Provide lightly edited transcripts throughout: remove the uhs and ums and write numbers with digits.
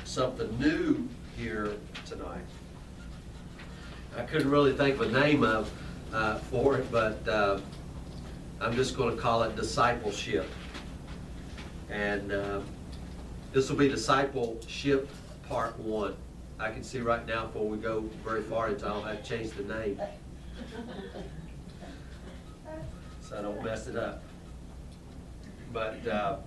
something new here tonight. I couldn't really think of a name for it, but I'm just going to call it discipleship. And this will be discipleship part 1. I can see right now before we go very far into it, I'll have to change the name so I don't mess it up. But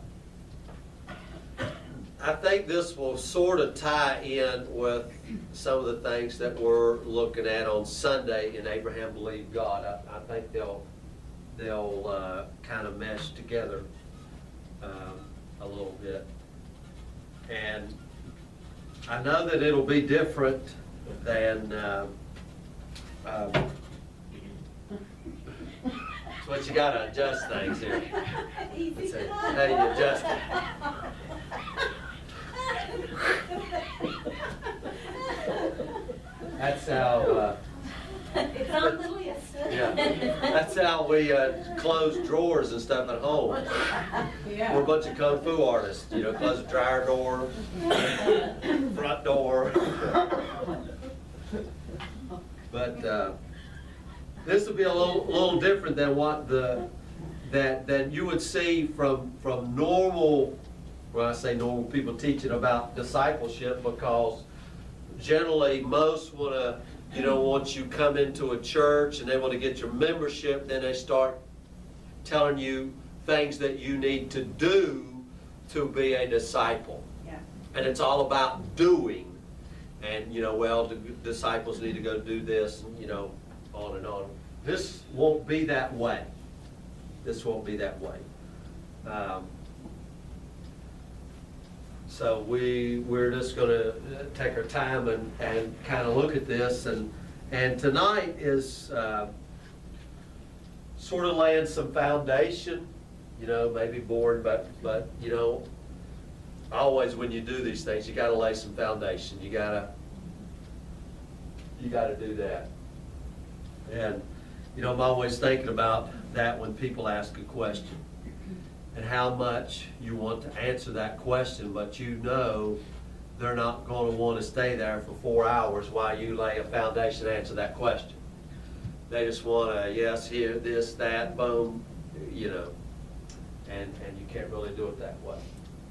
I think this will sort of tie in with some of the things that we're looking at on Sunday in Abraham Believed God. I think they'll kind of mesh together a little bit. And I know that it'll be different than but you got to adjust things here. How do you adjust it? That's how. It's on the list. Yeah, that's how we close drawers and stuff at home. Yeah. We're a bunch of kung fu artists. You know, close the dryer door, front door. But this will be a little different than what that you would see from normal. When I say normal, people teaching about discipleship, because generally most want to, once you come into a church and they want to get your membership, then they start telling you things that you need to do to be a disciple. Yeah. And it's all about doing. And, the disciples need to go do this, and, on and on. This won't be that way. This won't be that way. So we're just going to take our time and kind of look at this. And tonight is sort of laying some foundation. Maybe boring, but always when you do these things, you got to lay some foundation. You got to do that. And I'm always thinking about that when people ask a question, and how much you want to answer that question, but they're not going to want to stay there for 4 hours while you lay a foundation to answer that question. They just want to, yes, here, this, that, boom, and you can't really do it that way.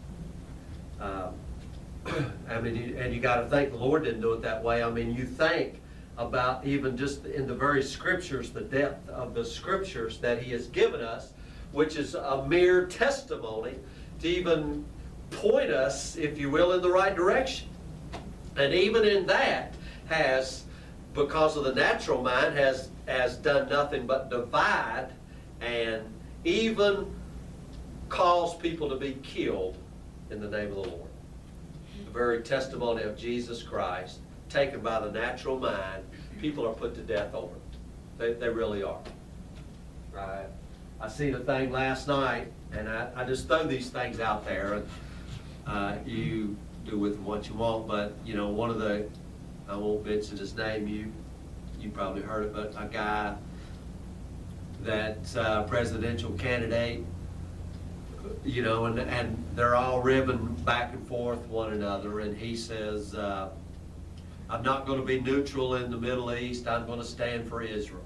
And you got to think the Lord didn't do it that way. You think about even just in the very scriptures, the depth of the scriptures that He has given us, which is a mere testimony to even point us, if you will, in the right direction. And even in that has, because of the natural mind, has done nothing but divide and even cause people to be killed in the name of the Lord. The very testimony of Jesus Christ, taken by the natural mind, people are put to death over it. They really are. Right? I seen a thing last night, and I just throw these things out there, and you do with them what you want. But one of the, I won't mention his name. You probably heard it, but a guy that's a presidential candidate, and they're all ribbing back and forth one another, and he says, "I'm not going to be neutral in the Middle East. I'm going to stand for Israel."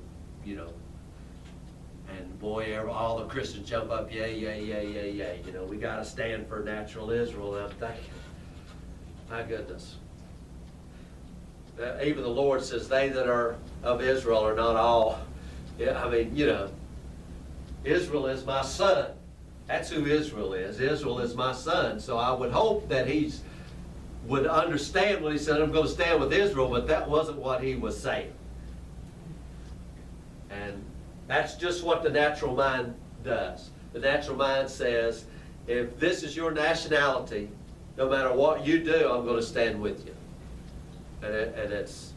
And boy, all the Christians jump up, yay, yay, yay, yay, yay. We got to stand for natural Israel. And I'm thinking, my goodness. Even the Lord says, they that are of Israel are not all. Yeah, Israel is my son. That's who Israel is. Israel is my son. So I would hope that he would understand when he said, I'm going to stand with Israel, but that wasn't what he was saying. And that's just what the natural mind does. The natural mind says, if this is your nationality, no matter what you do, I'm going to stand with you. And it's,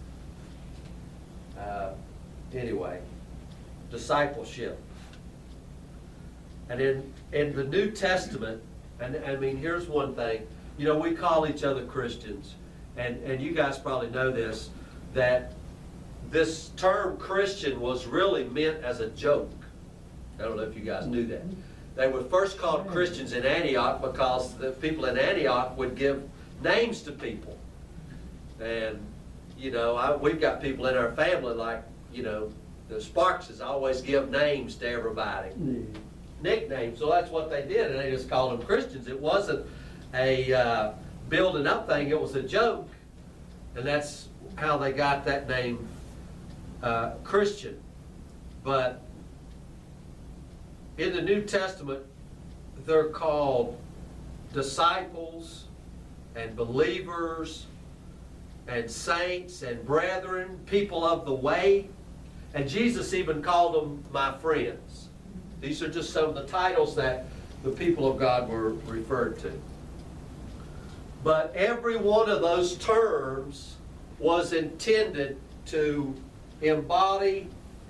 anyway, discipleship. And in the New Testament, and here's one thing, we call each other Christians, and you guys probably know this, that this term Christian was really meant as a joke. I don't know if you guys knew that. They were first called Christians in Antioch because the people in Antioch would give names to people. And, you know, we've got people in our family like, you know, the Sparkses always give names to everybody. Nicknames. So that's what they did, and they just called them Christians. It wasn't a building up thing, it was a joke. And that's how they got that name, Christian. But in the New Testament, they're called disciples and believers and saints and brethren, people of the way. And Jesus even called them my friends. These are just some of the titles that the people of God were referred to. But every one of those terms was intended to embody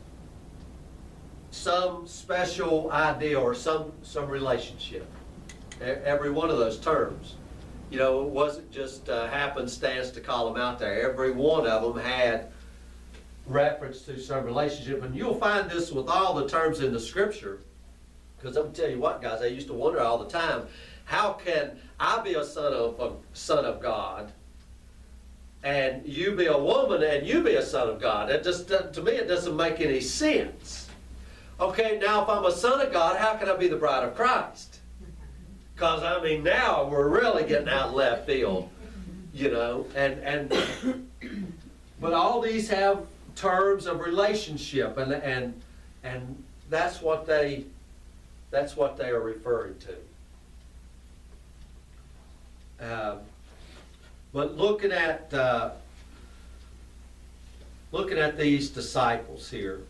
some special idea or some relationship. Every one of those terms. You know, it wasn't just happenstance to call them out there. Every one of them had reference to some relationship. And you'll find this with all the terms in the Scripture. Because I'm going to tell you what, guys, I used to wonder all the time, how can I be a son of God, and you be a woman and you be a son of God? It just, to me, it doesn't make any sense. Okay, now if I'm a son of God, how can I be the bride of Christ? Because, I mean, now we're really getting out left field, you know. But all these have terms of relationship, and that's what they are referring to. But looking at these disciples here,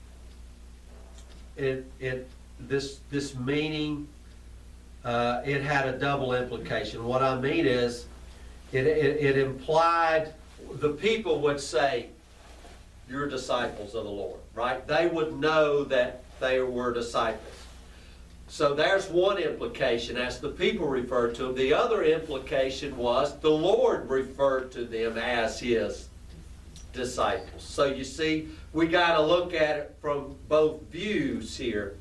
this meaning, it had a double implication. What I mean is, it implied the people would say, "You're disciples of the Lord," right? They would know that they were disciples. So there's one implication as the people referred to them. The other implication was the Lord referred to them as His disciples. So you see, we got to look at it from both views here.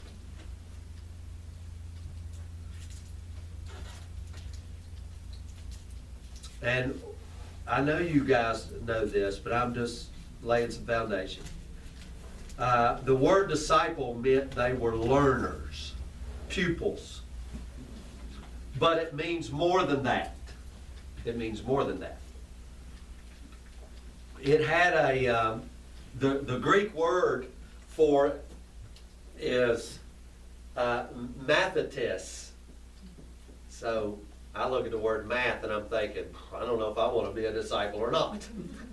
And I know you guys know this, but I'm just laying some foundation. The word disciple meant they were learners, pupils. But it means more than that. It means more than that. It had the Greek word for it is mathetes. So I look at the word math and I'm thinking, I don't know if I want to be a disciple or not.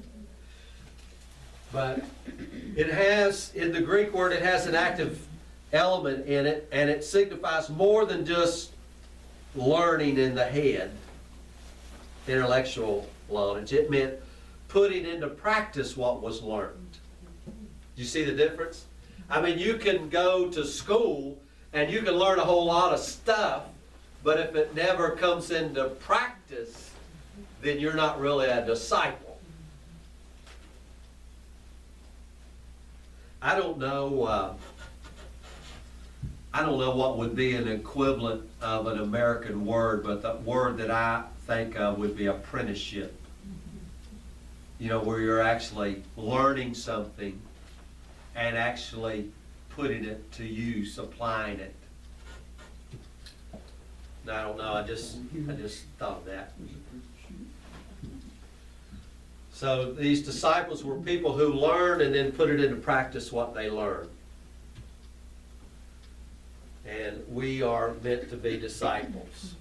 But it has, in the Greek word, it has an active element in it, and it signifies more than just learning in the head, intellectual knowledge. It meant putting into practice what was learned. Do you see the difference? I mean, you can go to school and you can learn a whole lot of stuff, but if it never comes into practice, then you're not really a disciple. I don't know what would be an equivalent of an American word, but the word that I think of would be apprenticeship. You know, where you're actually learning something and actually putting it to use, applying it. No, I don't know. I just thought of that. So these disciples were people who learned and then put it into practice what they learned. And we are meant to be disciples.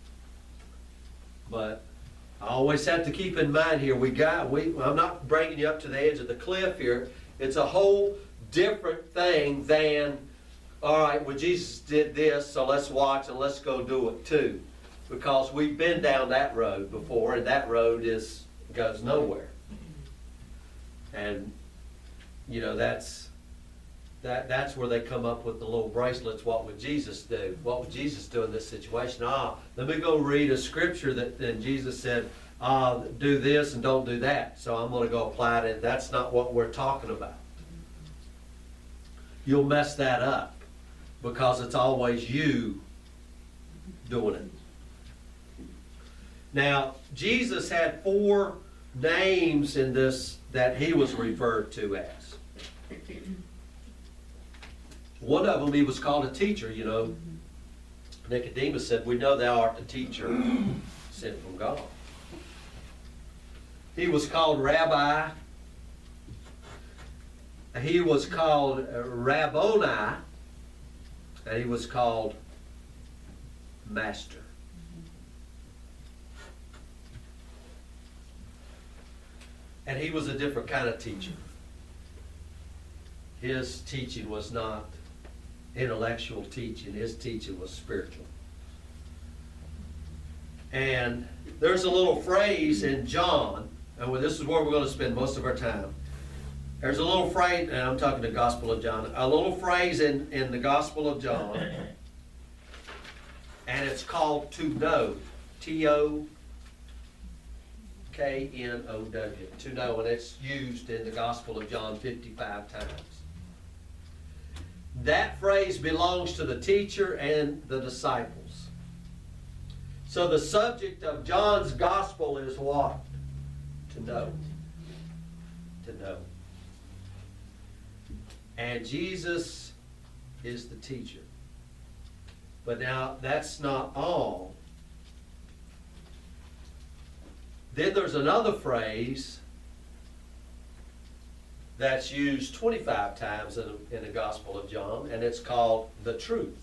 But I always have to keep in mind here, I'm not bringing you up to the edge of the cliff here. It's a whole different thing than, all right, well, Jesus did this, so let's watch and let's go do it too. Because we've been down that road before, and that road goes nowhere. And, you know, that's where they come up with the little bracelets. What would Jesus do? What would Jesus do in this situation? Let me go read a scripture that Jesus said, do this and don't do that. So I'm going to go apply it. That's not what we're talking about. You'll mess that up because it's always you doing it. Now, Jesus had 4 names in this that he was referred to as. One of them, he was called a teacher, you know. Nicodemus said, "We know thou art the teacher sent from God." He was called Rabbi. He was called Rabboni. And he was called Master. And he was a different kind of teacher. His teaching was not intellectual teaching. His teaching was spiritual. And there's a little phrase in John, and this is where we're going to spend most of our time. There's a little phrase, and I'm talking the Gospel of John, a little phrase in the Gospel of John, and it's called to know. T-O-K-N-O-W. To know, and it's used in the Gospel of John 55 times. That phrase belongs to the teacher and the disciples. So the subject of John's Gospel is what? To know. To know. And Jesus is the teacher. But now, that's not all. Then there's another phrase that's used 25 times in the Gospel of John, and it's called the truth.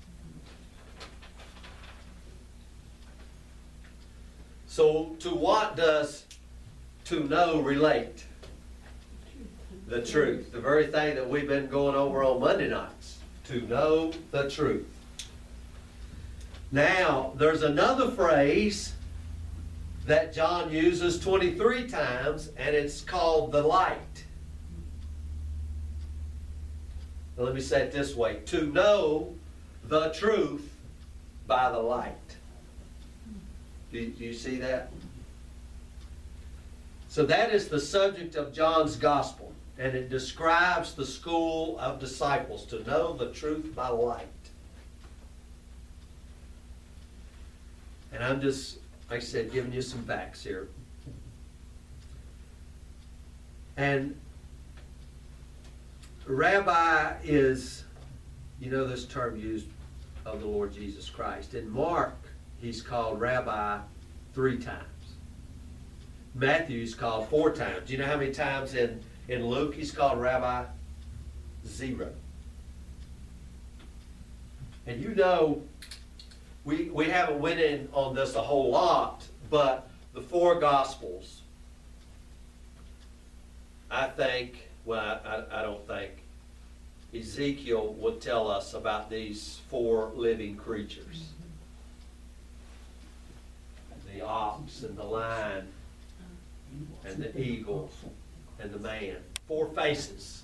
So, to what does to know relate? The truth. The very thing that we've been going over on Monday nights. To know the truth. Now, there's another phrase that John uses 23 times, and it's called the light. Now, let me say it this way. To know the truth by the light. Do you see that? So that is the subject of John's Gospel. And it describes the school of disciples, to know the truth by light. And I'm just, like I said, giving you some facts here. And rabbi is, you know, this term used of the Lord Jesus Christ. In Mark, he's called rabbi 3 times. Matthew's called 4 times. Do you know how many times in Luke he's called rabbi? 0. And you know, we haven't went in on this a whole lot, but the 4 Gospels, I think, well, I don't think, Ezekiel would tell us about these 4 living creatures. The ox and the lion and the eagle and the man. 4 faces.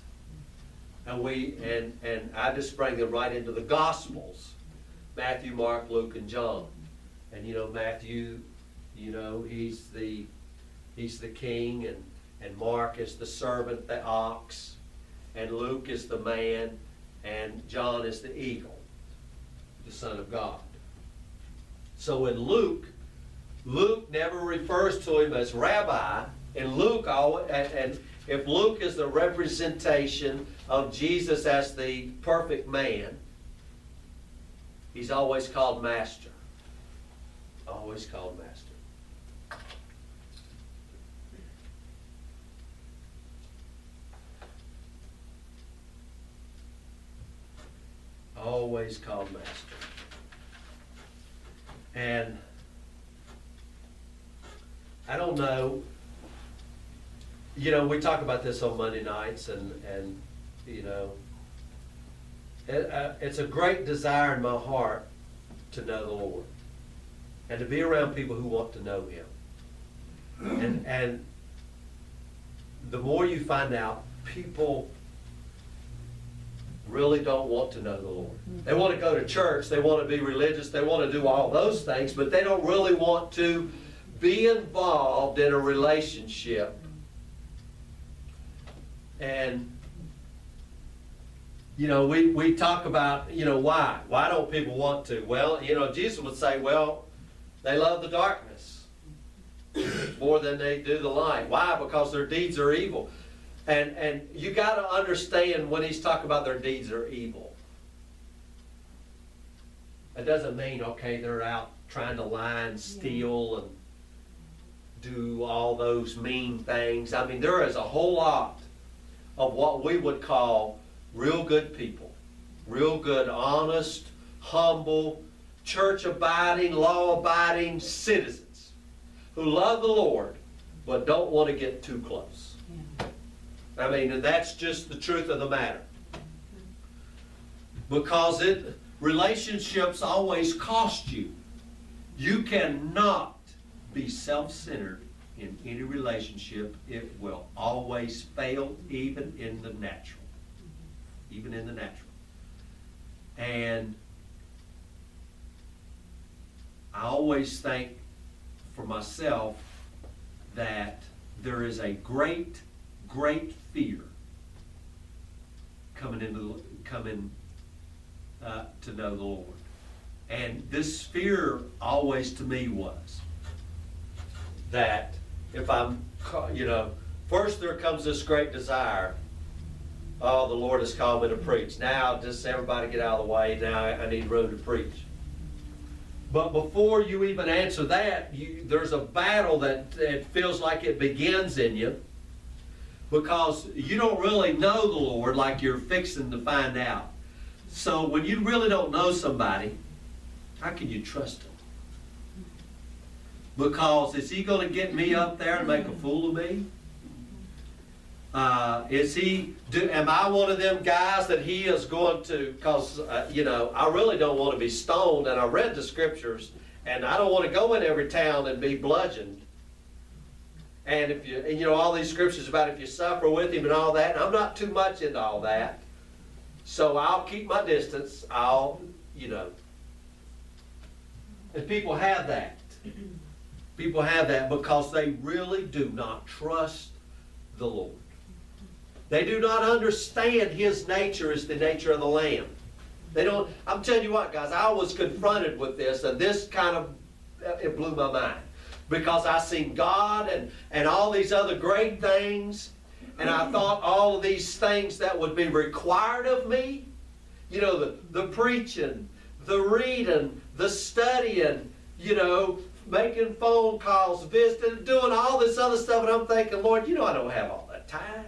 And I just bring them right into the Gospels. Matthew, Mark, Luke, and John. And you know, Matthew, you know, he's the king, and Mark is the servant, the ox, and Luke is the man, and John is the eagle, the Son of God. So in Luke never refers to him as rabbi. And Luke, and if Luke is the representation of Jesus as the perfect man, he's always called master. Always called master. Always called master. And I don't know, you know, we talk about this on Monday nights, and you know, it's a great desire in my heart to know the Lord and to be around people who want to know Him. And the more you find out, people really don't want to know the Lord. They want to go to church, they want to be religious, they want to do all those things, but they don't really want to be involved in a relationship. And you know, we talk about, you know, why don't people want to? Well, you know, Jesus would say, well, they love the darkness. more than they do the light. Why? Because their deeds are evil. And you got to understand when he's talking about their deeds are evil. It doesn't mean, okay, they're out trying to lie and steal and do all those mean things. I mean, there is a whole lot of what we would call real good people. Real good, honest, humble, church-abiding, law-abiding citizens who love the Lord but don't want to get too close. I mean, and that's just the truth of the matter. Because relationships always cost you. You cannot be self-centered in any relationship. It will always fail, even in the natural. Even in the natural. And I always think for myself that there is a great fear coming to know the Lord. And this fear always to me was that if I'm, first there comes this great desire. Oh, the Lord has called me to preach. Now, just everybody get out of the way. Now I need room to preach. But before you even answer that, there's a battle that it feels like it begins in you, because you don't really know the Lord like you're fixing to find out. So when you really don't know somebody, how can you trust him? Because is he going to get me up there and make a fool of me? Am I one of them guys that he is going to, because, I really don't want to be stoned, and I read the scriptures, and I don't want to go in every town and be bludgeoned. And all these scriptures about if you suffer with him and all that, and I'm not too much into all that. So I'll keep my distance. And people have that. People have that because they really do not trust the Lord. They do not understand his nature is the nature of the Lamb. They don't. I'm telling you what, guys, I was confronted with this, and this it blew my mind. Because I seen God and all these other great things, and I thought all of these things that would be required of me, the preaching, the reading, the studying, making phone calls, visiting, doing all this other stuff, and I'm thinking, Lord, I don't have all that time.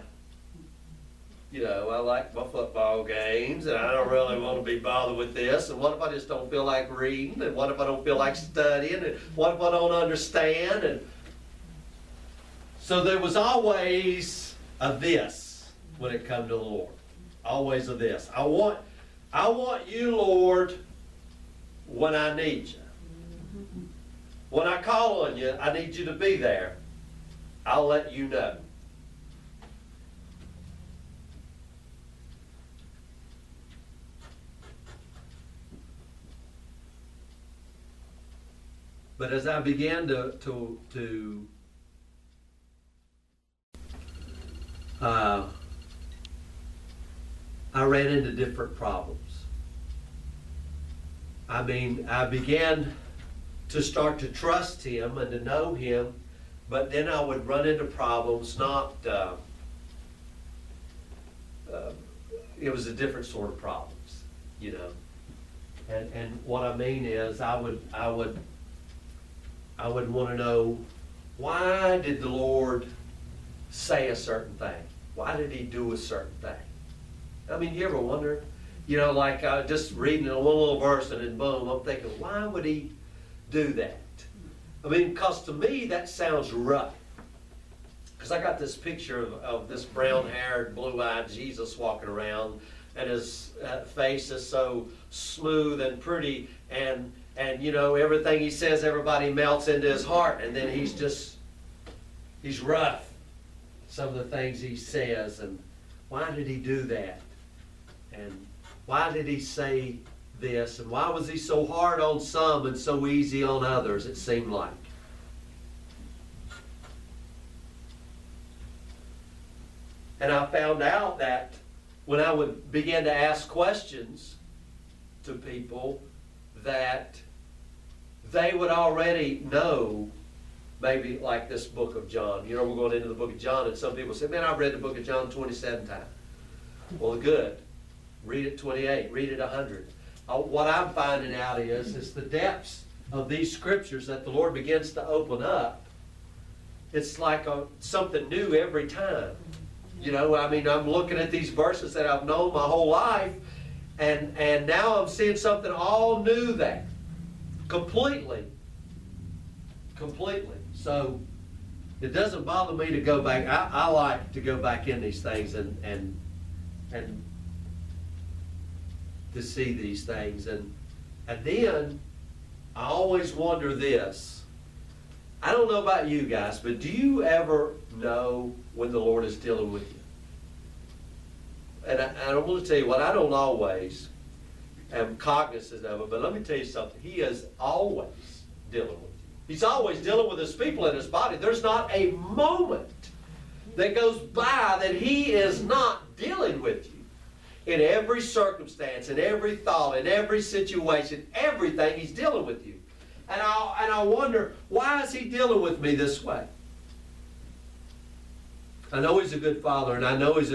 I like my football games, and I don't really want to be bothered with this, and what if I just don't feel like reading, and what if I don't feel like studying, and what if I don't understand? And so there was always a this when it come to the Lord. Always a this. I want you, Lord, when I need you. When I call on you, I need you to be there. I'll let you know. But as I began I ran into different problems. I began to start to trust him and to know him, but then I would run into problems. It was a different sort of problems, And what I mean is, I would want to know, why did the Lord say a certain thing? Why did he do a certain thing? You ever wonder? Just reading one little verse and then boom, I'm thinking, why would he do that? Because to me that sounds rough. Because I got this picture of this brown-haired, blue-eyed Jesus walking around, and his face is so smooth and pretty, and everything he says, everybody melts into his heart, and then he's rough. Some of the things he says, and why did he do that? And why did he say this? And why was he so hard on some and so easy on others, it seemed like? And I found out that when I would begin to ask questions to people, that they would already know maybe like this book of John. You know, we're going into the book of John, and some people say, man, I've read the book of John 27 times. Well, good. Read it 28. Read it 100. What I'm finding out is the depths of these scriptures that the Lord begins to open up. It's like something new every time. You know, I mean, I'm looking at these verses that I've known my whole life, and now I'm seeing something all new there. Completely. So it doesn't bother me to go back. I like to go back in these things and to see these things. And then I always wonder this. I don't know about you guys, but do you ever know when the Lord is dealing with you? And I want to tell you what, I don't always am cognizant of it, but let me tell you something. He is always dealing with you. He's always dealing with his people in his body. There's not a moment that goes by that he is not dealing with you. In every circumstance, in every thought, in every situation, everything, he's dealing with you. And I wonder, why is he dealing with me this way? I know he's a good father, and I know he's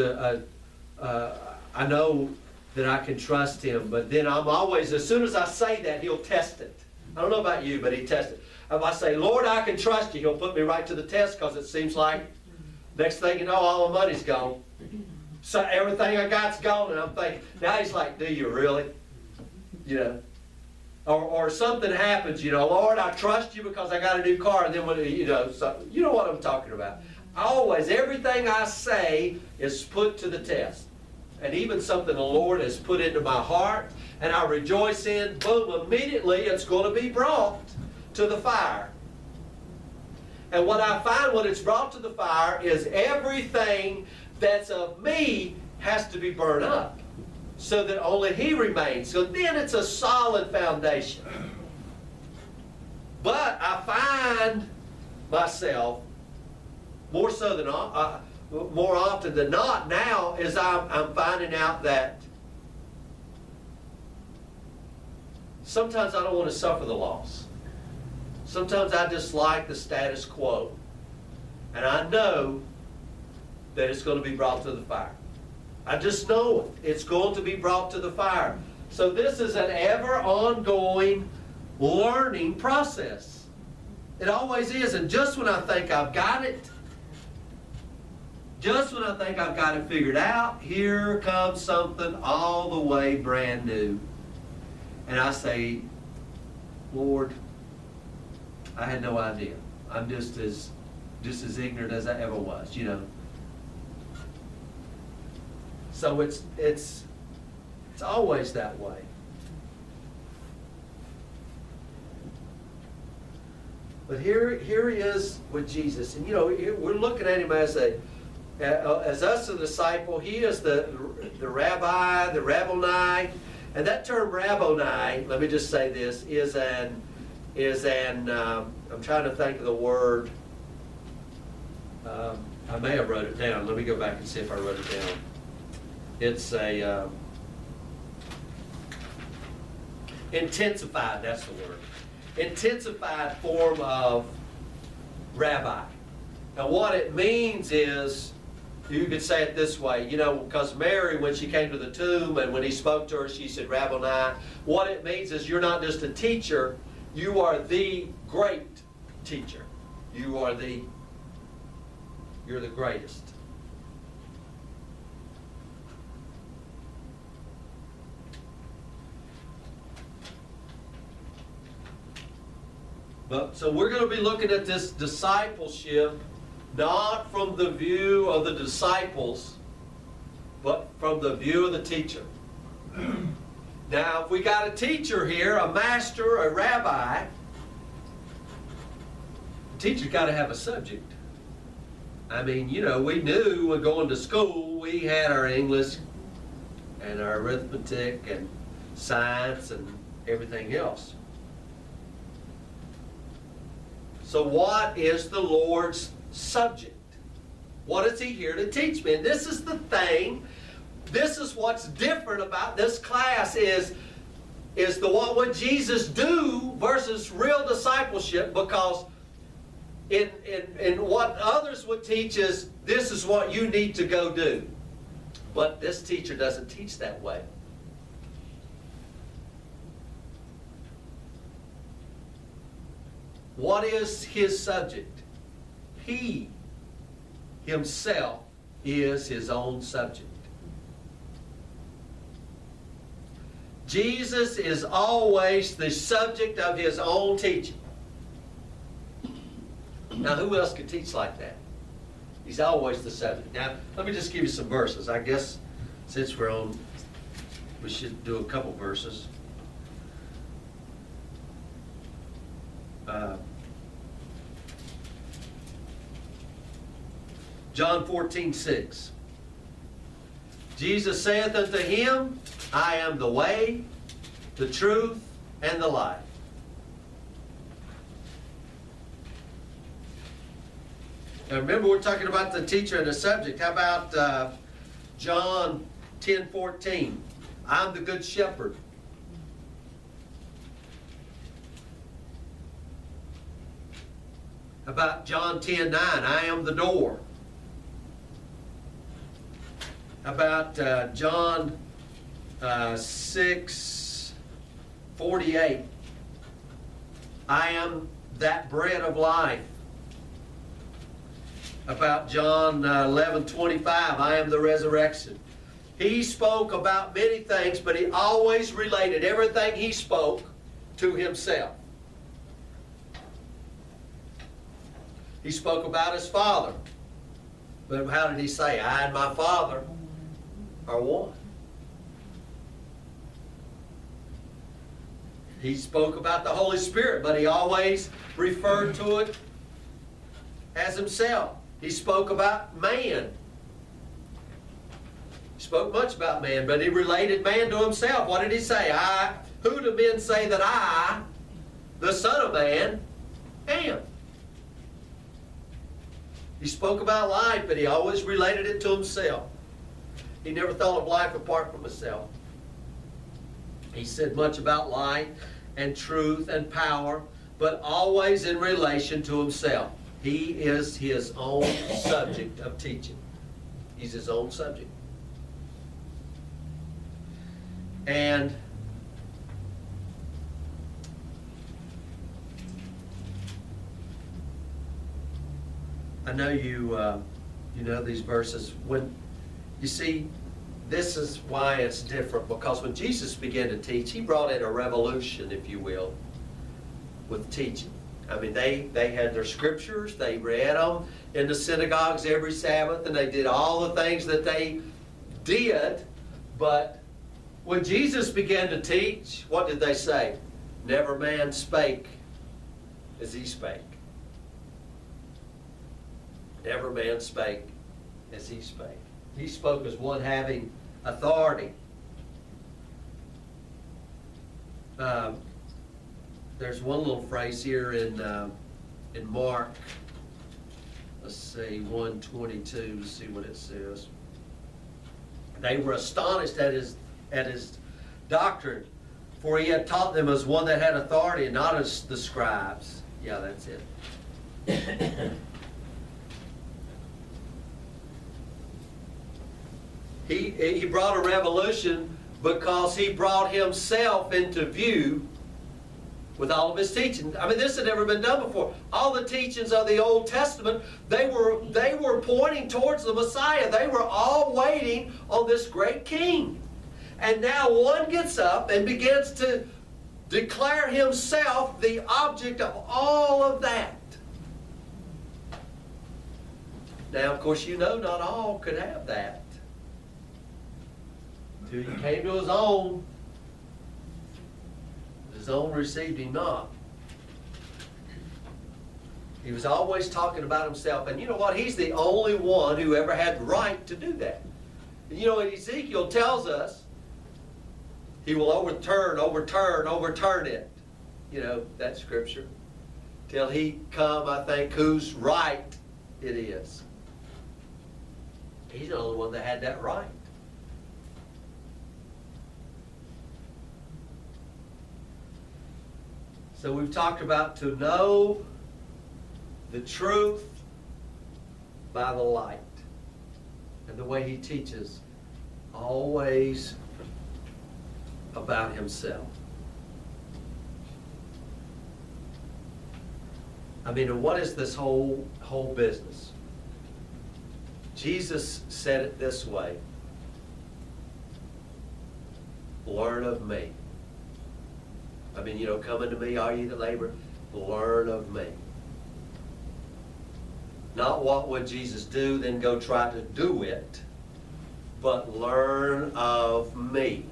I know that I can trust him, but then I'm always, as soon as I say that, he'll test it. I don't know about you, but he tests it. If I say, Lord, I can trust you, he'll put me right to the test, because it seems like next thing you know, all my money's gone. So everything I got's gone, and I'm thinking, now he's like, do you really? You know? Or something happens, you know, Lord, I trust you because I got a new car, and then when, you know, so, you know what I'm talking about. Always, everything I say is put to the test. And even something the Lord has put into my heart, and I rejoice in, boom, immediately it's going to be brought to the fire. And what I find when it's brought to the fire is everything that's of me has to be burned up, so that only he remains. So then it's a solid foundation. But I find myself, more so than more often than not now, is I'm finding out that sometimes I don't want to suffer the loss. Sometimes I just like the status quo. And I know that it's going to be brought to the fire. I just know it. It's going to be brought to the fire. So this is an ever ongoing learning process. It always is. And just when I think I've got it, just when I think I've got it figured out, here comes something all the way brand new. And I say, Lord, I had no idea. I'm just as ignorant as I ever was, you know. So it's always that way. But here he is with Jesus, and you know, we're looking at him as us, a disciple. He is the rabbi, the Rabboni, and that term Rabboni, let me just say this, is an I'm trying to think of the word. I may have wrote it down. Let me go back and see if I wrote it down. It's a intensified, that's the word. Intensified form of rabbi. Now what it means is, you could say it this way, you know, because Mary, when she came to the tomb and when he spoke to her, she said, Rabboni. What it means is you're not just a teacher, you are the great teacher. You're the greatest. So we're going to be looking at this discipleship not from the view of the disciples, but from the view of the teacher. Now, if we got a teacher here, a master, a rabbi, the teacher's got to have a subject. I mean, you know, we knew when going to school, we had our English and our arithmetic and science and everything else. So what is the Lord's subject? What is he here to teach me? And this is the thing, this is what's different about this class is what would Jesus do versus real discipleship, because in what others would teach is, this is what you need to go do. But this teacher doesn't teach that way. What is his subject? He himself is his own subject. Jesus is always the subject of his own teaching. Now, who else could teach like that? He's always the subject. Now, let me just give you some verses. I guess since we're on, we should do a couple verses. John 14:6. Jesus saith unto him, I am the way, the truth, and the life. Now remember, we're talking about the teacher and the subject. How about John 10:14? I'm the good shepherd. How about John 10:9? I am the door. How about John 6:48? I am that bread of life. About John 11:25, I am the resurrection. He spoke about many things, but he always related everything he spoke to himself. He spoke about his Father. But how did he say, I and my Father are one? He spoke about the Holy Spirit, but he always referred to it as himself. He spoke about man. He spoke much about man, but he related man to himself. What did he say? Who do men say that I, the Son of Man, am? He spoke about life, but he always related it to himself. He never thought of life apart from himself. He said much about light and truth and power, but always in relation to himself. He is his own subject of teaching. He's his own subject. And I know you know these verses. When you see, this is why it's different, because when Jesus began to teach, he brought in a revolution, if you will, with teaching. I mean, they had their scriptures, they read them in the synagogues every Sabbath, and they did all the things that they did. But when Jesus began to teach, what did they say? Never man spake as he spake. Never man spake as he spake. He spoke as one having authority. There's one little phrase here in Mark. Let's see, 1:22. Let's see what it says. They were astonished at his doctrine, for he had taught them as one that had authority, and not as the scribes. Yeah, that's it. He brought a revolution because he brought himself into view with all of his teaching. I mean, this had never been done before. All the teachings of the Old Testament, they were pointing towards the Messiah. They were all waiting on this great king. And now one gets up and begins to declare himself the object of all of that. Now, of course, you know not all could have that. Until he came to his own received him not. He was always talking about himself. And you know what? He's the only one who ever had the right to do that. And you know, Ezekiel tells us he will overturn it. You know, that scripture. Till he come, I think, whose right it is. He's the only one that had that right. So we've talked about to know the truth by the light. And the way he teaches, always about himself. I mean, and what is this whole business? Jesus said it this way: learn of me. I mean, you know, come unto me, all ye that labor, learn of me. Not what would Jesus do, then go try to do it, but learn of me.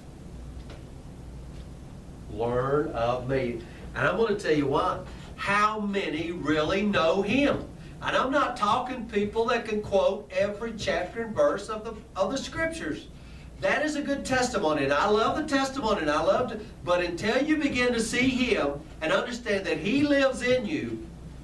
Learn of me. And I'm going to tell you what, how many really know him? And I'm not talking people that can quote every chapter and verse of the scriptures. That is a good testimony, and I love the testimony, and I love it. But until you begin to see him and understand that he lives in you,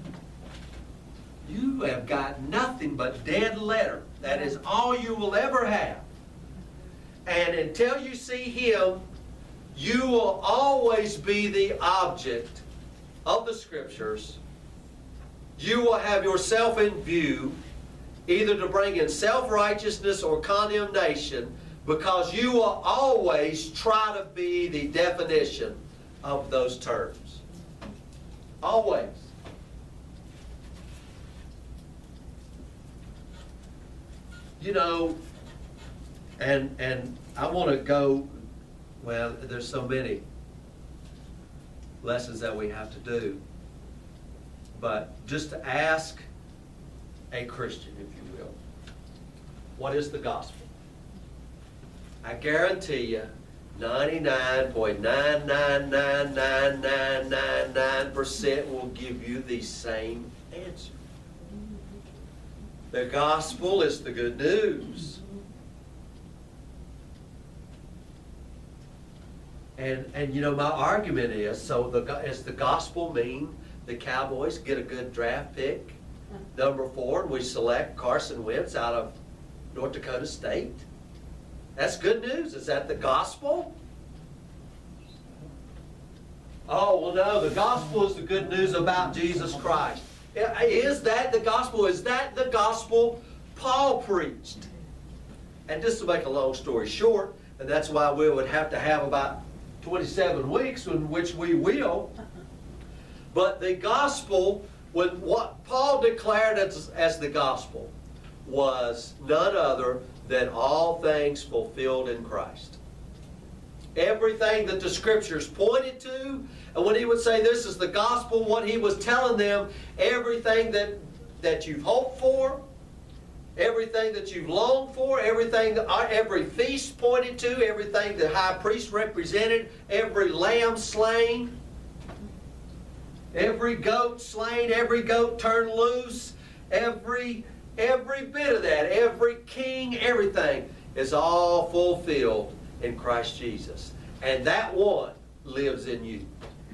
you have got nothing but dead letter. That is all you will ever have. And until you see him, you will always be the object of the scriptures. You will have yourself in view, either to bring in self-righteousness or condemnation, because you will always try to be the definition of those terms. Always. You know, and I want to go, well, there's so many lessons that we have to do, but just to ask a Christian, if you will, what is the gospel? I guarantee you 99.9999999% will give you the same answer. The gospel is the good news. And you know, my argument is, so does the gospel mean the Cowboys get a good draft pick, number 4, and we select Carson Wentz out of North Dakota State? That's good news. Is that the gospel? Oh, well, no, the gospel is the good news about Jesus Christ. Is that the gospel? Is that the gospel Paul preached? And just to make a long story short, and that's why we would have to have about 27 weeks in which we will. But the gospel, what Paul declared as the gospel, was none other than all things fulfilled in Christ. Everything that the scriptures pointed to, and when he would say this is the gospel, what he was telling them, everything that you've hoped for, everything that you've longed for, everything, every feast pointed to, everything the high priest represented, every lamb slain, every goat slain, every goat turned loose, every bit of that, every king, everything is all fulfilled in Christ Jesus. And that one lives in you.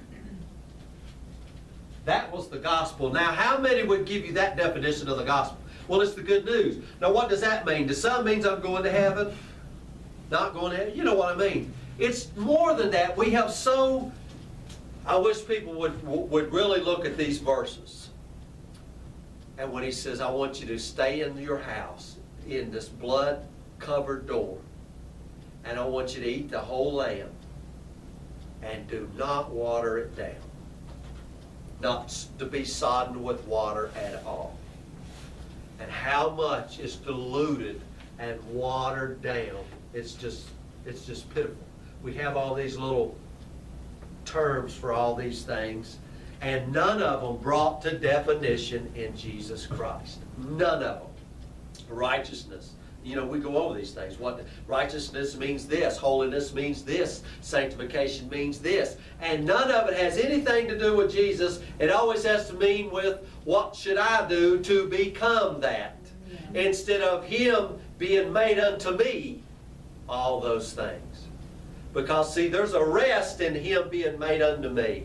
That was the gospel. Now, how many would give you that definition of the gospel? Well, it's the good news. Now, what does that mean? To some means I'm going to heaven, not going to heaven. You know what I mean. It's more than that. We have so... I wish people would really look at these verses. And when he says, I want you to stay in your house in this blood-covered door, and I want you to eat the whole lamb, and do not water it down. Not to be sodden with water at all. And how much is diluted and watered down. It's just pitiful. We have all these little terms for all these things, and none of them brought to definition in Jesus Christ. None of them. Righteousness. You know, we go over these things. What righteousness means this, holiness means this, sanctification means this. And none of it has anything to do with Jesus. It always has to mean with what should I do to become that. Yeah. Instead of Him being made unto me all those things. Because see, there's a rest in Him being made unto me.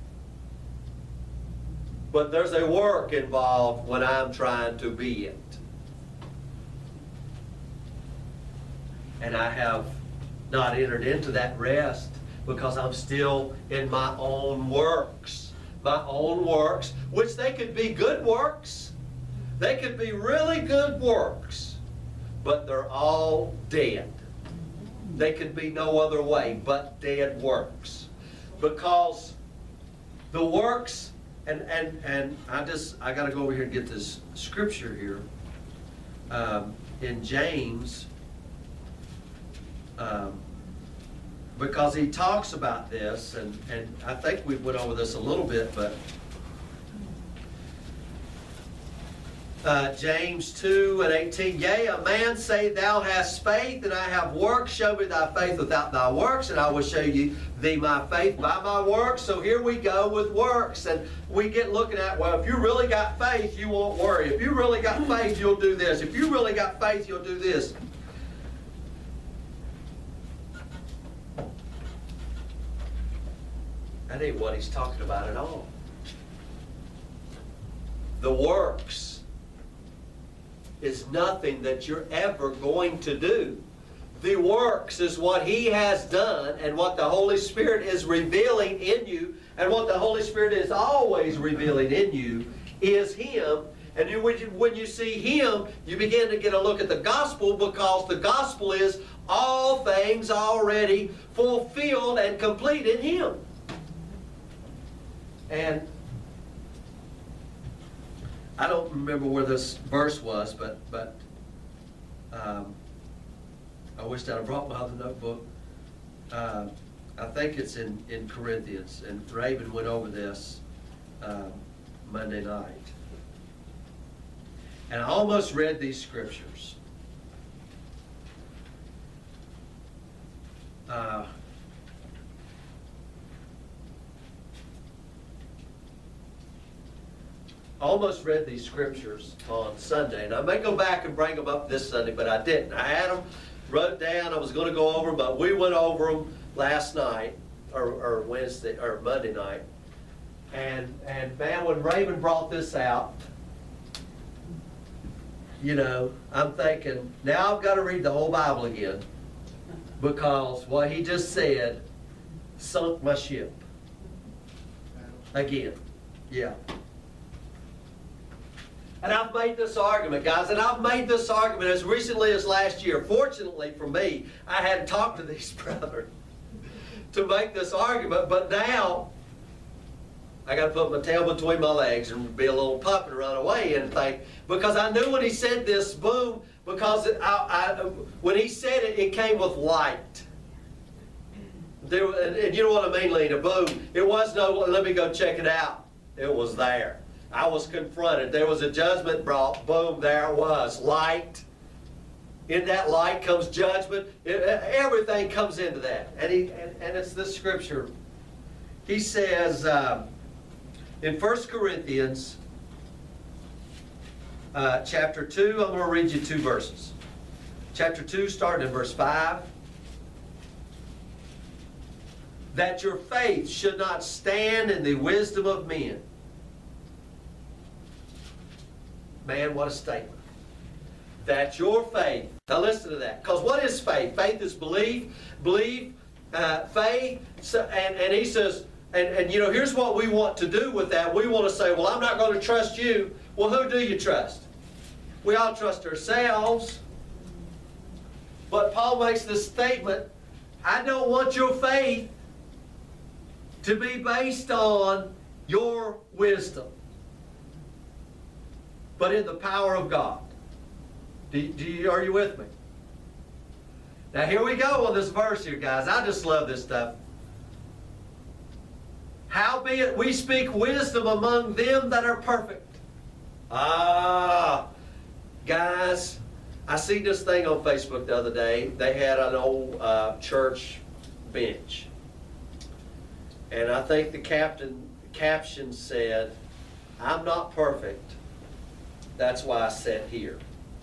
But there's a work involved when I'm trying to be it. And I have not entered into that rest because I'm still in my own works. my own works, which they could be good works. They could be really good works, but they're all dead. They could be no other way but dead works. Because the works, and I got to go over here and get this scripture here. In James, because he talks about this, and I think we went over this a little bit, but James 2:18, yea, a man say, thou hast faith, and I have works. Show me thy faith without thy works, and I will show you thee my faith by my works. So here we go with works, and we get looking at, well, if you really got faith, you won't worry. If you really got faith, you'll do this. If you really got faith, you'll do this. That ain't what he's talking about at all. The works is nothing that you're ever going to do. The works is what He has done and what the Holy Spirit is revealing in you, and what the Holy Spirit is always revealing in you is Him. And when you see Him, you begin to get a look at the gospel, because the gospel is all things already fulfilled and complete in Him. And I don't remember where this verse was, but I wish that I brought my other notebook. I think it's in Corinthians, and Raven went over this Monday night. And I almost read these scriptures. Almost read these scriptures on Sunday, and I may go back and bring them up this Sunday, but I didn't. I had them wrote down. I was going to go over them, but we went over them last night, or Wednesday, or Monday night. And man, when Raven brought this out, you know, I'm thinking, now I've got to read the whole Bible again, because what he just said sunk my ship again. Yeah. And I've made this argument, guys, and I've made this argument as recently as last year. Fortunately for me, I hadn't talked to these brothers to make this argument, but now I got to put my tail between my legs and be a little pup and run away and think, because I knew when he said this, boom, because when he said it, it came with light. And you know what I mean, Lena, boom. It was no, let me go check it out. It was there. I was confronted. There was a judgment brought. Boom, there it was. Light. In that light comes judgment. Everything comes into that. And it's this scripture. He says in 1 Corinthians chapter 2, I'm going to read you 2 verses. Chapter 2, starting in verse 5. That your faith should not stand in the wisdom of men. Man, what a statement. That your faith, now listen to that, because what is faith? Faith is belief, faith, and he says, and you know, here's what we want to do with that. We want to say, well, I'm not going to trust you. Well, who do you trust? We all trust ourselves. But Paul makes this statement, I don't want your faith to be based on your wisdom, but in the power of God. Are you with me? Now here we go on this verse here, guys. I just love this stuff. Howbeit we speak wisdom among them that are perfect. Guys, I seen this thing on Facebook the other day. They had an old church bench. And I think the caption said, I'm not perfect. That's why I sat here.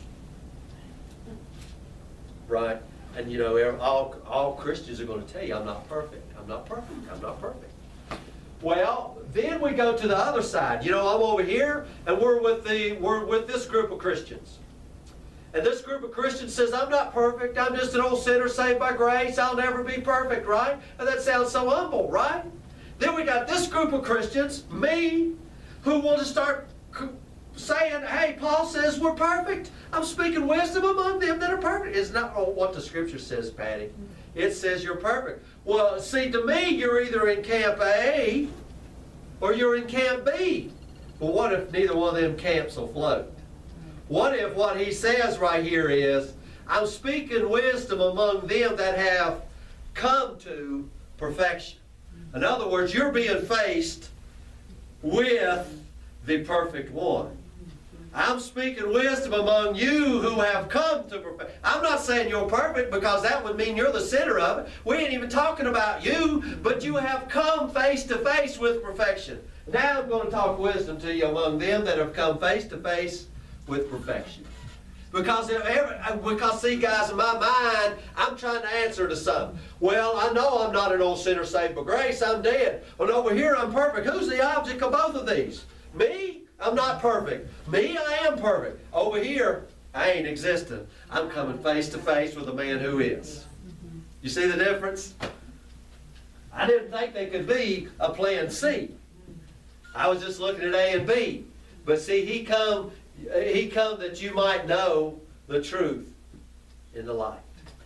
Right? And you know, all Christians are going to tell you, I'm not perfect. I'm not perfect. I'm not perfect. Well, then we go to the other side. You know, I'm over here, and we're with this group of Christians. And this group of Christians says, I'm not perfect. I'm just an old sinner saved by grace. I'll never be perfect, right? And that sounds so humble, right? Then we got this group of Christians, me, who want to start saying, hey, Paul says we're perfect. I'm speaking wisdom among them that are perfect. It's not what the Scripture says, Patty. It says you're perfect. Well, see, to me, you're either in camp A or you're in camp B. But what if neither one of them camps will float? What if what he says right here is, I'm speaking wisdom among them that have come to perfection. In other words, you're being faced with the perfect one. I'm speaking wisdom among you who have come to perfection. I'm not saying you're perfect, because that would mean you're the center of it. We ain't even talking about you, but you have come face to face with perfection. Now I'm going to talk wisdom to you among them that have come face to face with perfection. Because see, guys, in my mind, I'm trying to answer to something. Well, I know I'm not an old sinner saved by grace. I'm dead. Well, over here, I'm perfect. Who's the object of both of these? Me? I'm not perfect. Me? I am perfect. Over here, I ain't existing. I'm coming face to face with a man who is. You see the difference? I didn't think they could be a plan C. I was just looking at A and B. But see, he come that you might know the truth in the light.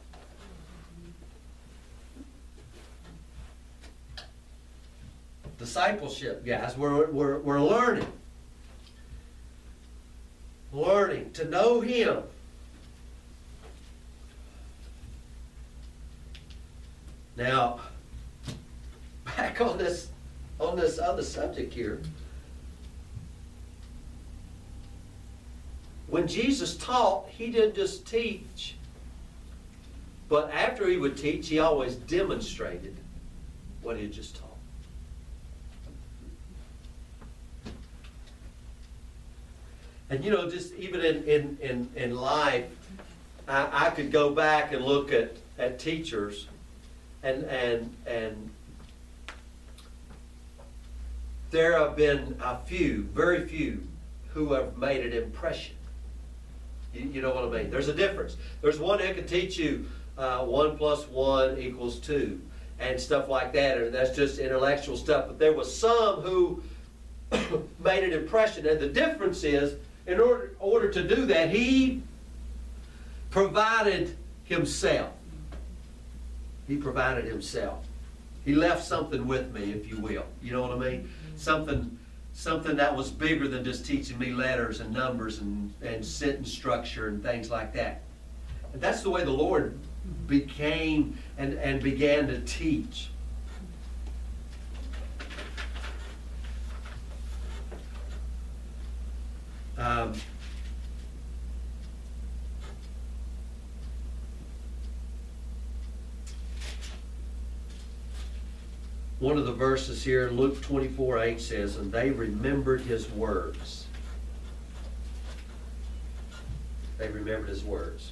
Discipleship, guys, we're learning. Learning to know Him. Now, back on this other subject here. When Jesus taught, He didn't just teach, but after He would teach, He always demonstrated what He had just taught. And you know, just even in life, I could go back and look at teachers and there have been a few, very few, who have made an impression. You know what I mean? There's a difference. There's one who can teach you 1 + 1 = 2 and stuff like that, and that's just intellectual stuff. But there was some who made an impression, and the difference is, in order to do that, He provided Himself. He provided Himself. He left something with me, if you will. You know what I mean? Something that was bigger than just teaching me letters and numbers and sentence structure and things like that. And that's the way the Lord became and began to teach. One of the verses here in Luke 24:8 says, and they remembered His words. They remembered His words.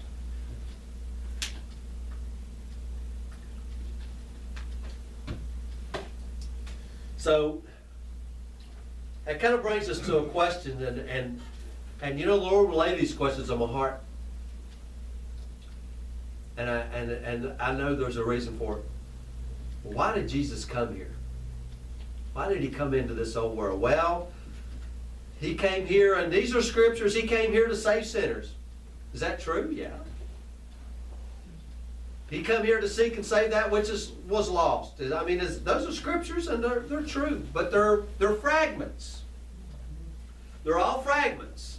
So, that kind of brings us to a question, and you know, the Lord will lay these questions on my heart. And I know there's a reason for it. Why did Jesus come here? Why did He come into this old world? Well, He came here, and these are scriptures, He came here to save sinners. Is that true? Yeah. He come here to seek and save that which was lost. I mean, those are scriptures, and they're true, but they're fragments. They're all fragments.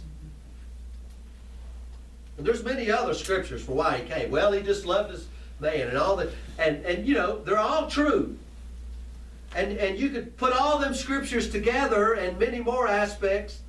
And there's many other scriptures for why He came. Well, He just loved His man and all that, and you know, they're all true. And you could put all them scriptures together and many more aspects,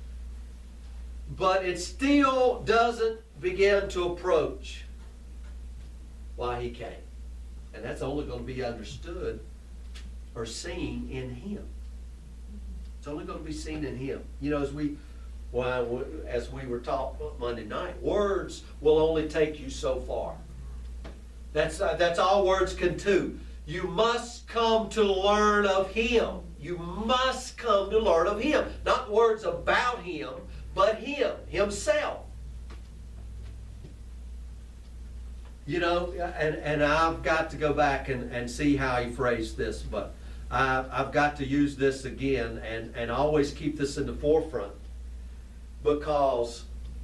but it still doesn't begin to approach why He came. And that's only going to be understood or seen in Him. It's only going to be seen in Him. You know, as we were taught Monday night, words will only take you so far. That's all words can do. You must come to learn of Him. You must come to learn of Him. Not words about Him, but Him, Himself. You know, and I've got to go back and see how he phrased this, but I've got to use this again and always keep this in the forefront, because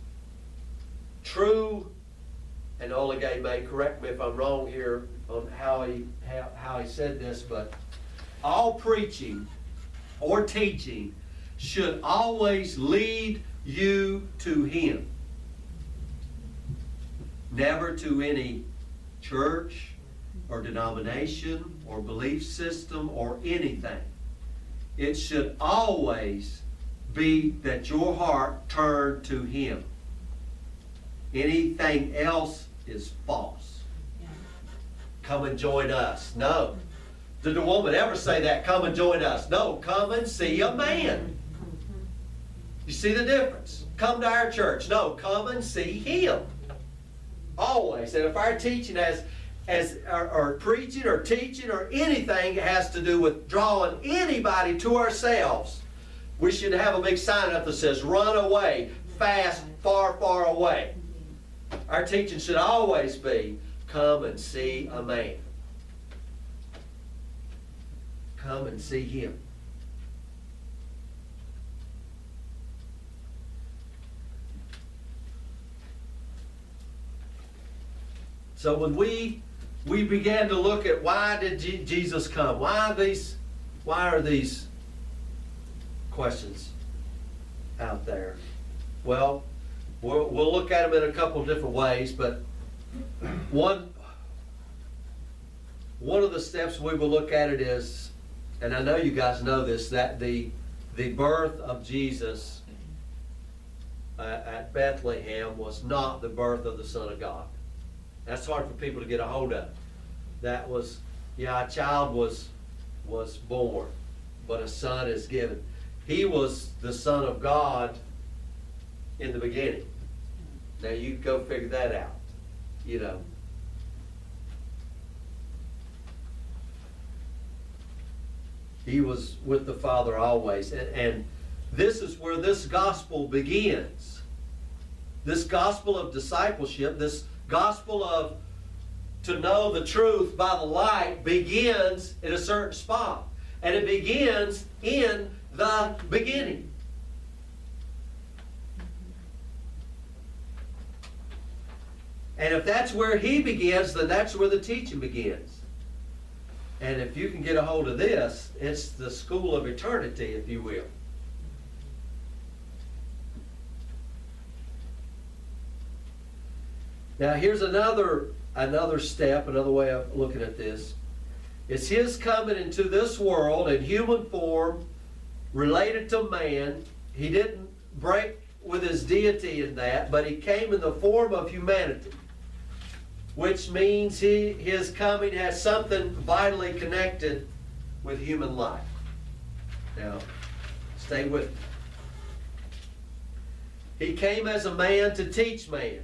true, and Oligay may correct me if I'm wrong here on how he said this, but all preaching or teaching should always lead you to Him, never to any church or denomination or belief system or anything. It should always be that your heart turned to Him. Anything else is false. Come and join us. No. Did the woman ever say that? Come and join us. No, come and see a man. You see the difference? Come to our church. No, come and see Him. Always. And if our teaching or preaching or teaching or anything has to do with drawing anybody to ourselves, we should have a big sign up that says, run away, fast, far, far away. Our teaching should always be, come and see a man. Come and see Him. So when we began to look at why did Jesus come, why are these questions out there? Well, we'll look at them in a couple of different ways, but one of the steps we will look at it is, and I know you guys know this, that the birth of Jesus at Bethlehem was not the birth of the Son of God. That's hard for people to get a hold of. That was, a child was born, but a son is given. He was the Son of God in the beginning. Now you go figure that out, He was with the Father always. And this is where this gospel begins. This gospel of discipleship, this gospel of to know the truth by the light begins in a certain spot. And it begins in the beginning. And if that's where He begins, then that's where the teaching begins. And if you can get a hold of this, it's the school of eternity, if you will. Now here's another step, another way of looking at this. It's His coming into this world in human form, related to man. He didn't break with His deity in that, but He came in the form of humanity, which means His coming has something vitally connected with human life. Now, stay with me. He came as a man to teach man.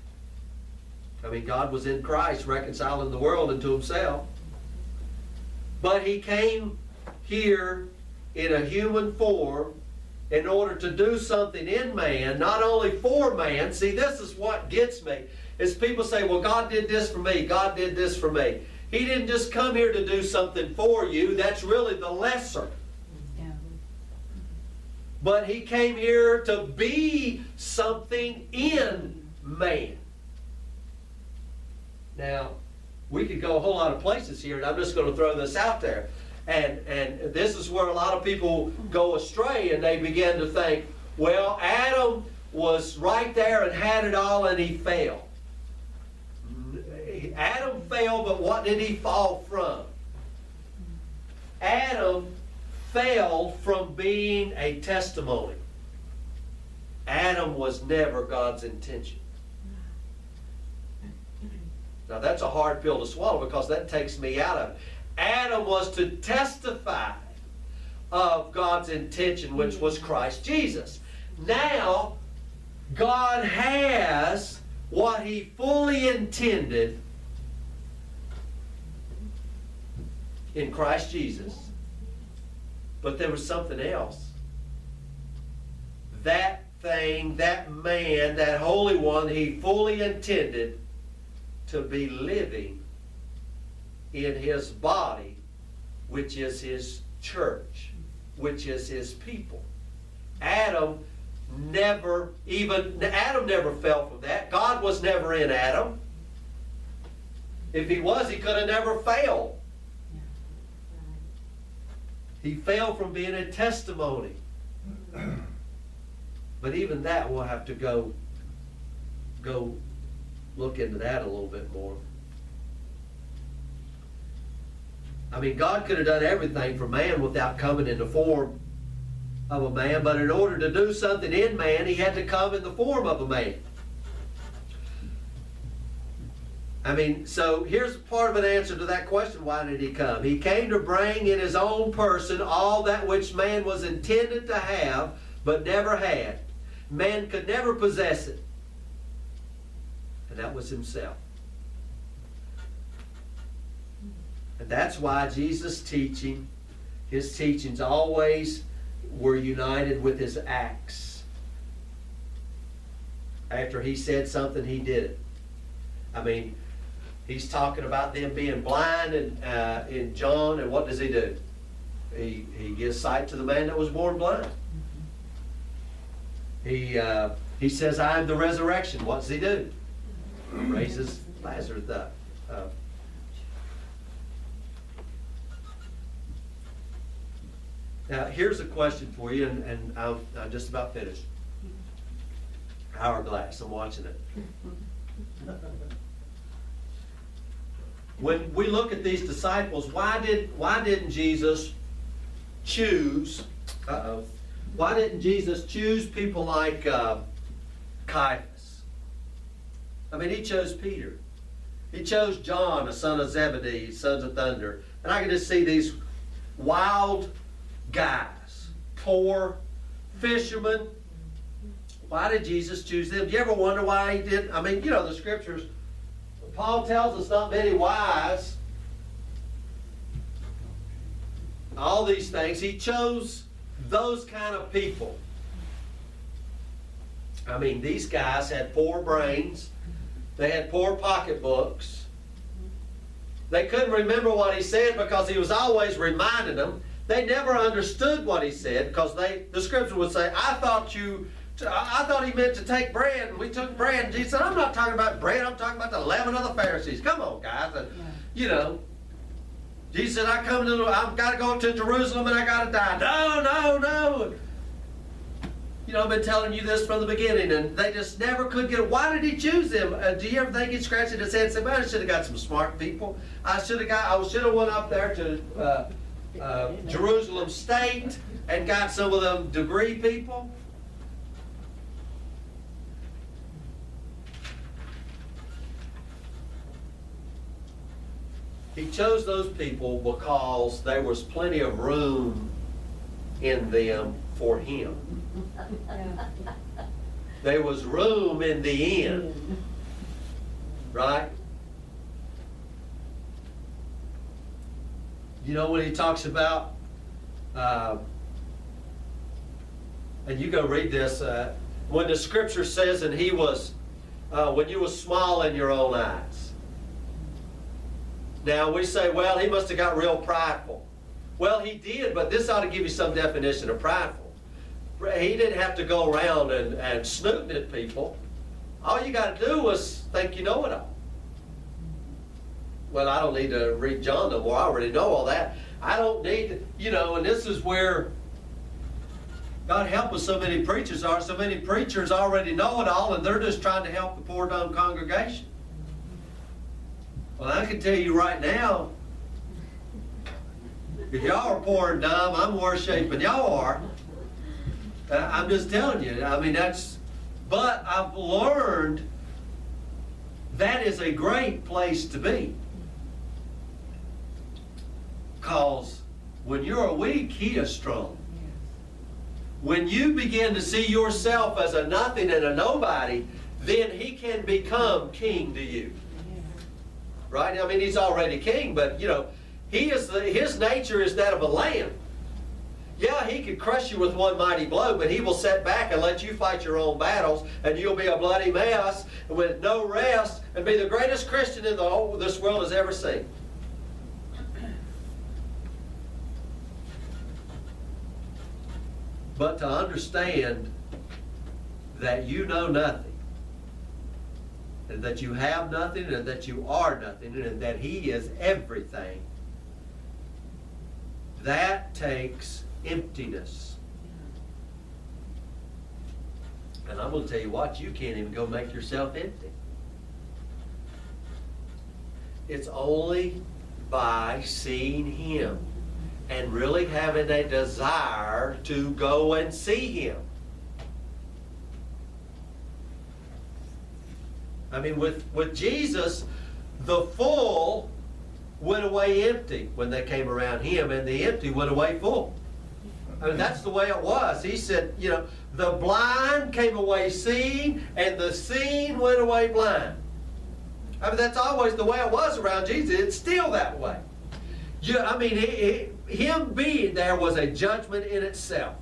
God was in Christ reconciling the world unto Himself. But He came here in a human form in order to do something in man, not only for man. See, this is what gets me. Is people say, well, God did this for me. God did this for me. He didn't just come here to do something for you. That's really the lesser. Yeah. But He came here to be something in man. Now, we could go a whole lot of places here, and I'm just going to throw this out there. And this is where a lot of people go astray, and they begin to think, well, Adam was right there and had it all, and he fell. Adam fell, but what did he fall from? Adam fell from being a testimony. Adam was never God's intention. Now that's a hard pill to swallow, because that takes me out of it. Adam was to testify of God's intention, which was Christ Jesus. Now, God has what He fully intended in Christ Jesus. But there was something else. That thing, that man, that Holy One, He fully intended to be living in His body which is his church, which is his people. Adam never fell from that. God was never in Adam. If he was, he could have never failed. He fell from being a testimony. But even that, we'll have to go look into that a little bit more. I mean, God could have done everything for man without coming in the form of a man, but in order to do something in man, he had to come in the form of a man. I mean, so here's part of an answer to that question. Why did he come? He came to bring in his own person all that which man was intended to have, but never had. Man could never possess it. And that was himself. And that's why Jesus' his teachings always were united with his acts. After he said something, he did it. I mean, he's talking about them being blind in John, and what does he do? He gives sight to the man that was born blind. He says, I am the resurrection. What does he do? He raises Lazarus up. Now, here's a question for you, and I'm just about finished. Hourglass, I'm watching it. When we look at these disciples, why didn't Jesus choose? Why didn't Jesus choose people like Caiaphas? I mean, he chose Peter. He chose John, the son of Zebedee, sons of thunder. And I can just see these wild guys, poor fishermen. Why did Jesus choose them? Do you ever wonder why he did? I mean, you know, the scriptures, Paul tells us not many wise. All these things. He chose those kind of people. I mean, these guys had poor brains. They had poor pocketbooks. They couldn't remember what he said because he was always reminding them. They never understood what he said because the scripture would say, I thought he meant to take bread, and we took bread. And Jesus said, I'm not talking about bread, I'm talking about the leaven of the Pharisees. Come on, guys. And, you know, Jesus said, I've got to go to Jerusalem and I got to die. No. You know, I've been telling you this from the beginning, and they just never could get it. Why did he choose them? Do you ever think he'd scratch his head and say, man, I should have got some smart people. I should have went up there to Jerusalem State and got some of them degree people? He chose those people because there was plenty of room in them for him. There was room in the end. Right? You know when he talks about, and you go read this, when the scripture says, and he was, when you were small in your own eyes. Now we say, well, he must have got real prideful. Well, he did, but this ought to give you some definition of prideful. He didn't have to go around and snooting at people. All you got to do was think you know it all. Well, I don't need to read John no more. I already know all that. I don't need to, you know, and this is where God help us, so many preachers are. So many preachers already know it all, and they're just trying to help the poor, dumb congregation. Well, I can tell you right now, if y'all are poor and dumb, I'm worse shape than y'all are. I'm just telling you. I mean, but I've learned that is a great place to be. Because when you're weak, he is strong. When you begin to see yourself as a nothing and a nobody, then he can become king to you. Right? I mean, he's already king, but, you know, his nature is that of a lamb. Yeah, he could crush you with one mighty blow, but he will sit back and let you fight your own battles, and you'll be a bloody mess with no rest and be the greatest Christian in this world has ever seen. but to understand that you know nothing, and that you have nothing, and that you are nothing, and that He is everything, that takes emptiness. And I'm going to tell you what, you can't even go make yourself empty. It's only by seeing Him and really having a desire to go and see Him. I mean, with Jesus, the full went away empty when they came around Him, and the empty went away full. I mean, that's the way it was. He said, you know, the blind came away seeing, and the seeing went away blind. I mean, that's always the way it was around Jesus. It's still that way. I mean, Him being there was a judgment in itself.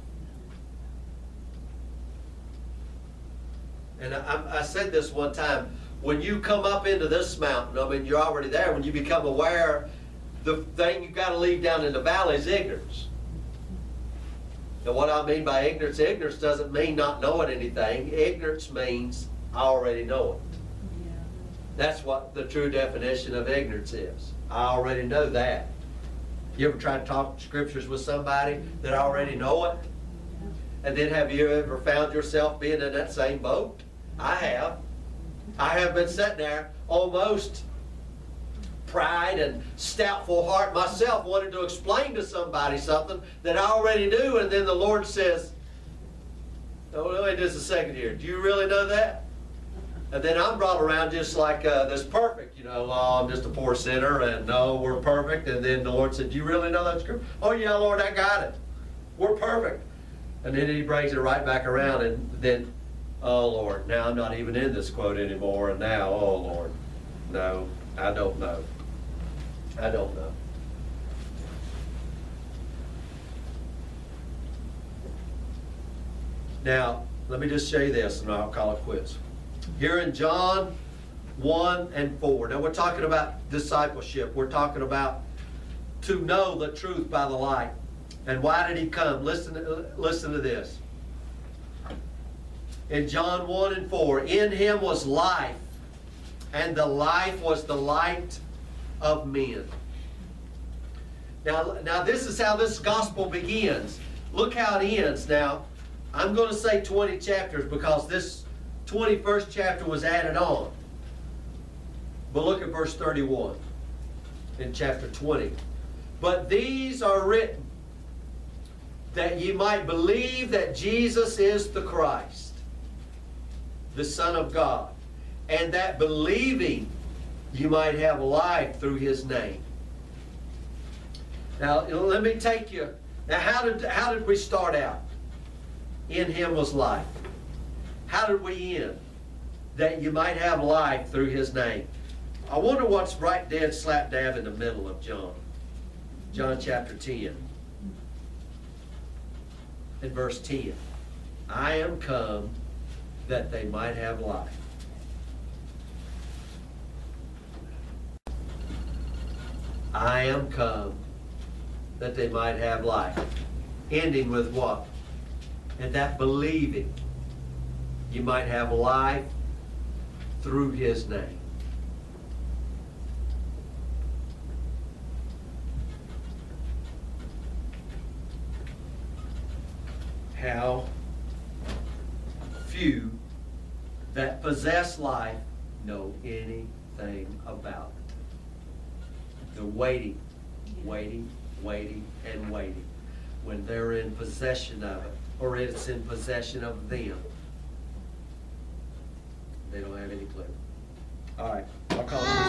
And I said this one time, when you come up into this mountain, I mean, you're already there. When you become aware, the thing you've got to leave down in the valley is ignorance. And what I mean by ignorance doesn't mean not knowing anything. Ignorance means I already know it. Yeah. That's what the true definition of ignorance is. I already know that. You ever tried to talk scriptures with somebody that already know it? And then have you ever found yourself being in that same boat? I have. I have been sitting there almost pride and stoutful heart myself, wanting to explain to somebody something that I already knew, and then the Lord says, "Oh, wait just a second here. Do you really know that?" And then I'm brought around just like this perfect, you know, oh, I'm just a poor sinner, and no, we're perfect. And then the Lord said, "Do you really know that scripture?" "Oh yeah, Lord, I got it. We're perfect." And then He brings it right back around, and then, "Oh Lord, now I'm not even in this quote anymore, and now, oh Lord, no, I don't know. I don't know." Now, let me just show you this, and I'll call it quits. Here in John 1 and 4. Now, we're talking about discipleship. We're talking about to know the truth by the light. And why did He come? Listen to this. In John 1 and 4, in Him was life, and the life was the light of men. Now this is how this gospel begins. Look how it ends. Now, I'm going to say 20 chapters because this 21st chapter was added on. But look at verse 31 in chapter 20. "But these are written, that ye might believe that Jesus is the Christ, the Son of God, and that believing you might have life through His name." Now, let me take you. Now, how did we start out? In Him was life. How did we end? That you might have life through His name. I wonder what's right dead slap dab in the middle of John. John chapter 10. In verse 10. "I am come that they might have life." I am come that they might have life. Ending with what? And that believing you might have life through His name. How few that possess life know anything about it. They're waiting, and waiting. When they're in possession of it, or it's in possession of them, they don't have any clue. All right, I'll call it.